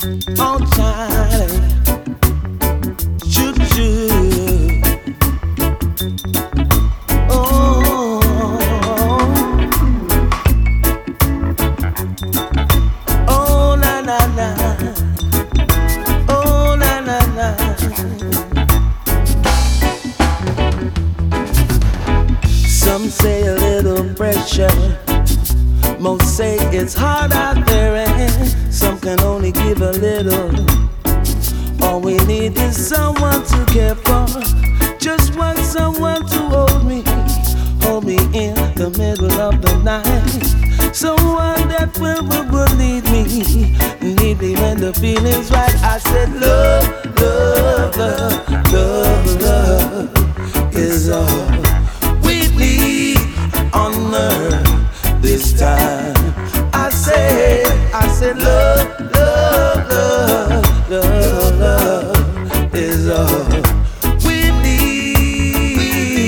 on Charlie, choo choo. Oh, oh na na na, oh na na na. Some say a little pressure. Most say it's hard out there and some can only give a little. All we need is someone to care for. Just want someone to hold me in the middle of the night. Someone that will need me when the feeling's right. I said love, love, love, love, love is all we need on earth. This time I said love, love, love, love, love is all we need.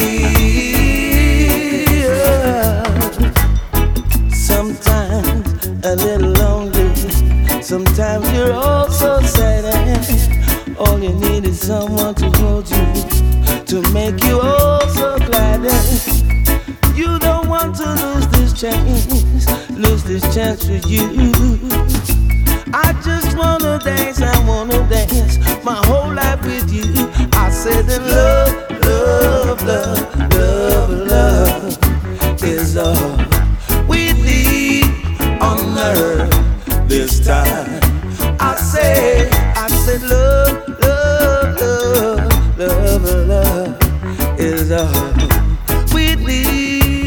Sometimes a little lonely, sometimes you're all so sad, and all you need is someone to hold you, to make you all so glad. And you don't want to lose this chance for you. I just wanna dance, I wanna dance my whole life with you. I said that love, love, love, love, love is all we need on earth this time. I said love, love, love, love, love is all we need.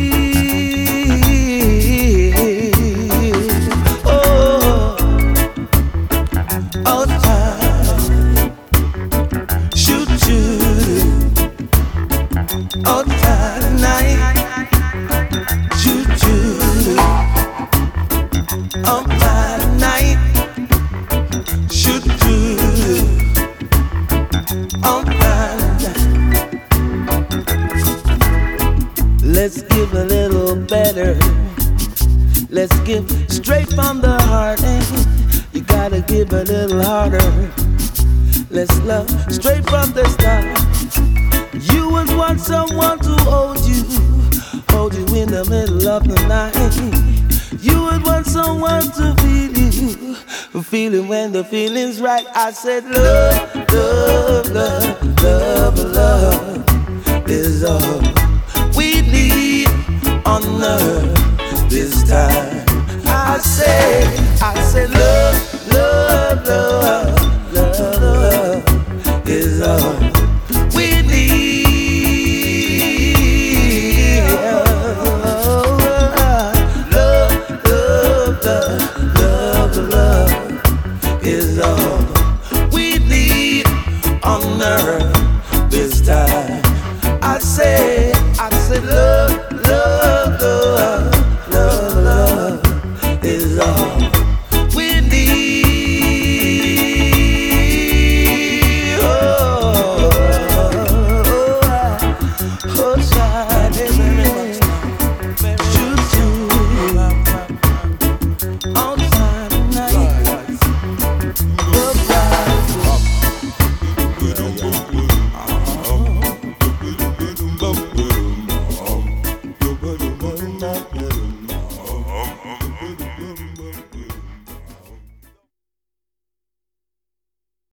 Let's give a little better. Let's give straight from the heart, and you gotta give a little harder. Let's love straight from the start. You would want someone to hold you in the middle of the night. You would want someone to feel it when the feeling's right. I said love, love, love, love, love is all we need on earth this time. I said love.